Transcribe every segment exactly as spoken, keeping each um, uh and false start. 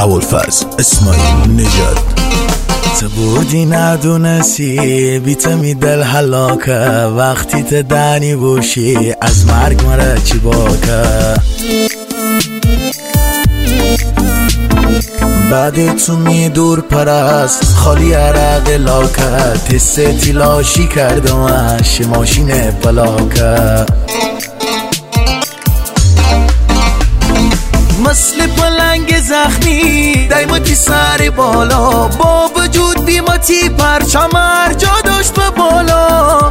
ابوالفضل اسماعیل نژاد. تو بودی ندونستی بیت می دل هلاکه، وقتی ت دنی بوشی از مرگ مره چی باکه. بعد تو می دور پرست خالی عرق لاکه، تست تیلاشی کردمش ماشین پلاکه. مثل پلنگ زخمی دایمتی سر بالا، با وجود بیمتی پرچم ارجا داشت به بالا.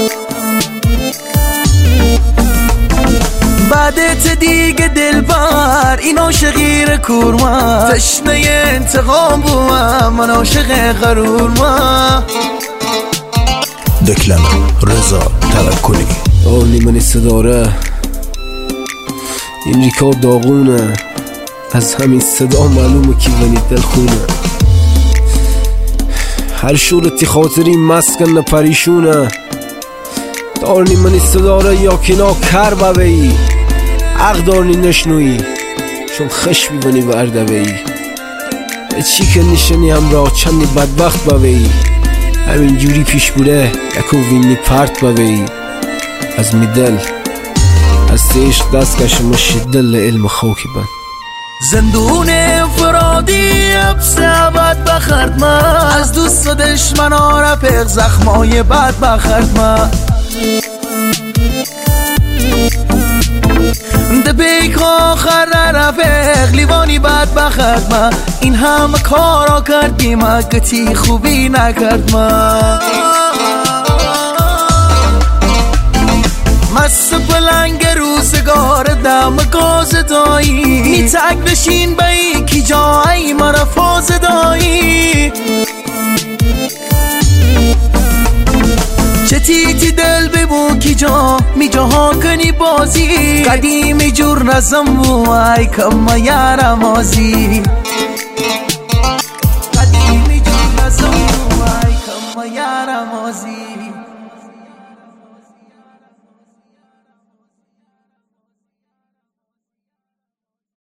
بعدت دیگه دلبر این عاشقی کورما، تشنه انتقام بوم من عاشق غرور ما. دکلمه رضا توکلی. آرنی من صداره این ریکارد داغونه، از همین صدا معلومه کی ونی دل خونه. هر شورتی خاطری مسکن پریشونه، دارنی منی صداره یا کنا کر ببهی، حق دارنی نشنوی چون خش بیونی برده بهی. به چی که نشنی همراه چندی بدبخت ببهی، همین جوری پیش بوده یکو وینی پرت ببهی. از می دل از عشق دست کشم و شدل علم خوکی بند. زندون انفرادی حبس ابد بخرد من، از دوست و دشمن ها رفق زخمای بد بخرد من. ده بیک آخر رفق لیوانی بد بخرد من. این همه کارا کردیم اگتی خوبی نکرد من. مست پلنگ روزگار دم گاز دایی، میتک بشین بایی کی جایی مرا فاز دایی. چه تیتی دل ببو کی جا می جاها کنی بازی، قدیمی جور نزم بو ای کم یارم آزی.